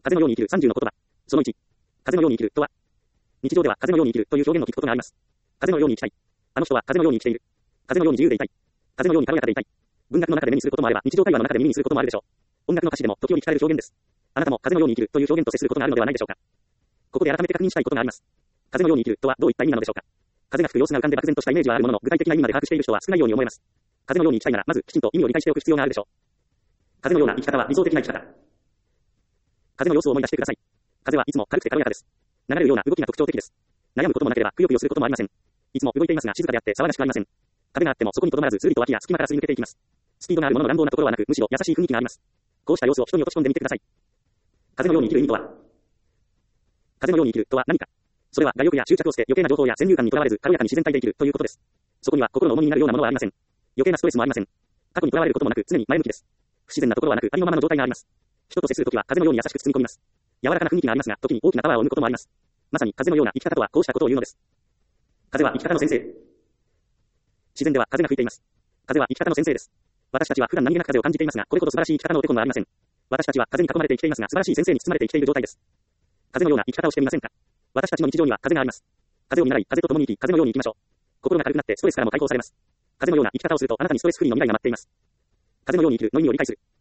風のように生きる30の言葉。その1。風のように生きるとは、日常では風のように生きるという表現を聞くことがあります。風のように生きたい。あの人は風のように生きている。風のように自由でいたい。風のように軽やかでいたい。文学の中で目にすることもあれば、日常会話の中で耳にすることもあるでしょう。音楽の歌詞でも時折聞かれる表現です。あなたも風のように生きるという表現と接することがあるのではないでしょうか。ここで改めて確認したいことがあります。風のように生きるとはどういった意味なのでしょうか。風が吹く様子が浮かんで漠然としたイメージはあるものの、具体的な意味まで把握している人は少ないように思えます。風のように生きたいなら、まずきちんと意味を理解しておく必要があるでしょう。風のような生き方は理想的な生き方。風の様子を思い出してください。風はいつも軽くて軽やかです。流れるような動きが特徴的です。悩むこともなければくよくよすることもありません。いつも動いていますが静かであって騒がしくありません。壁があってもそこにとどまらずずりと脇や隙間からすり抜けていきます。スピードがあるものの乱暴なところはなく、むしろ優しい雰囲気があります。こうした様子を人に落とし込んでみてください。風のように生きる意味とは、風のように生きるとは何か。それは我欲や執着を捨て余計な情報や先入観にとらわれず軽やかに自然体で生きるということです。そこには心の重荷になるようなものはありません。余計なストレスもありません。過去にとらわれることもなく常に前向きです。不自然なところはなくありのままの状態があります。人と接するときは風のように優しく包み込みます。柔らかな雰囲気がありますが、時に大きなパワーを生むこともあります。まさに風のような生き方とはこうしたことを言うのです。風は生き方の先生。自然では風が吹いています。風は生き方の先生です。私たちは普段何気なく風を感じていますが、これほど素晴らしい生き方のお手本はありません。私たちは風に囲まれて生きていますが、素晴らしい先生に包まれて生きている状態です。風のような生き方をしてみませんか。私たちの日常には風があります。風を見習い、風と共に生き、風のように生きましょう。心が軽くなってストレスからも解放されます。風のような生き方をするとあなたにストレスフリーの未来が待っています。風のように生きるの意味を理解する。